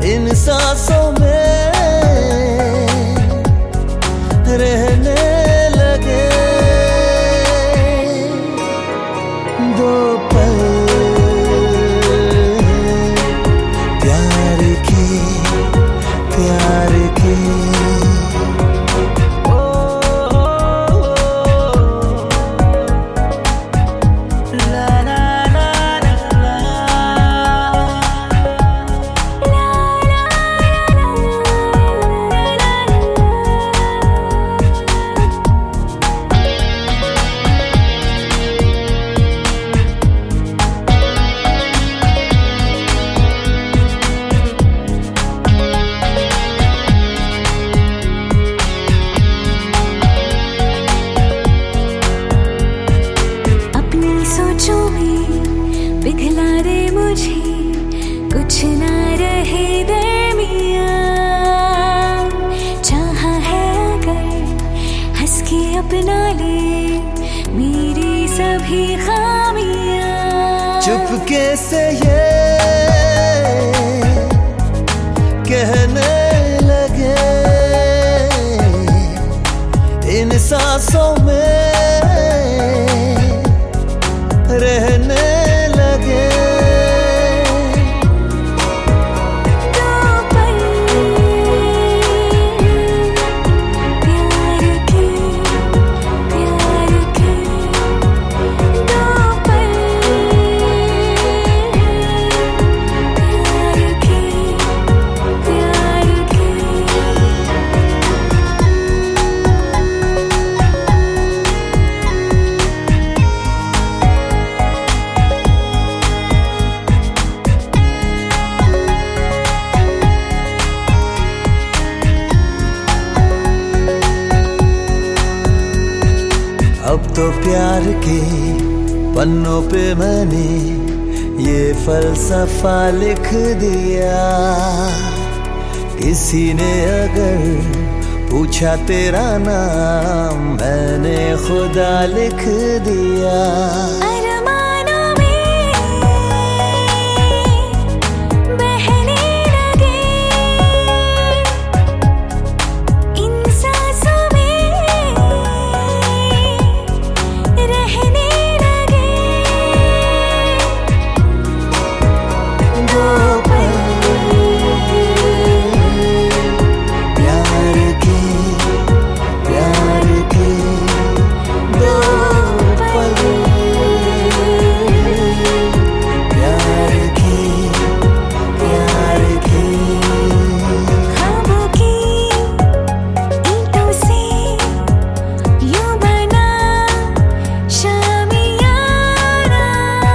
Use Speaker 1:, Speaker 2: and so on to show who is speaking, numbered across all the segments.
Speaker 1: इन सांसों में रहने लगे दो पल प्यार के प्यार के।
Speaker 2: पिघला दे मुझे कुछ ना रहे दरमियां, चाहा है अगर हंस के अपना ले मेरी सभी खामियां।
Speaker 1: चुपके से ये कहने लगे इन सांसों में रहने लगे
Speaker 2: दो पल प्यार के प्यार के, दो पल प्यार के प्यार के।
Speaker 1: अब तो प्यार के पन्नों पे मैंने ये फलसफा लिख दिया। किसी ने अगर पूछा तेरा नाम मैंने खुदा लिख दिया।
Speaker 2: अरमानों में बहने लगे इन सांसों में रहने लगे दो पल
Speaker 1: प्यार के प्यार के, दो पल प्यार के प्यार के।
Speaker 2: ख्वाबों की ईंटों से यूं बना शामियाना,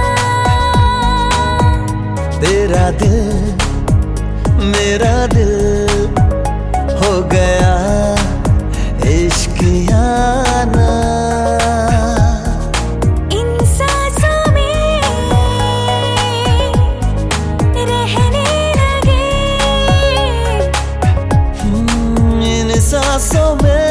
Speaker 1: तेरा दिल मेरा दिल हो गया इश्कियाना।
Speaker 2: इन सांसों में रहने लगे
Speaker 1: इन सांसों में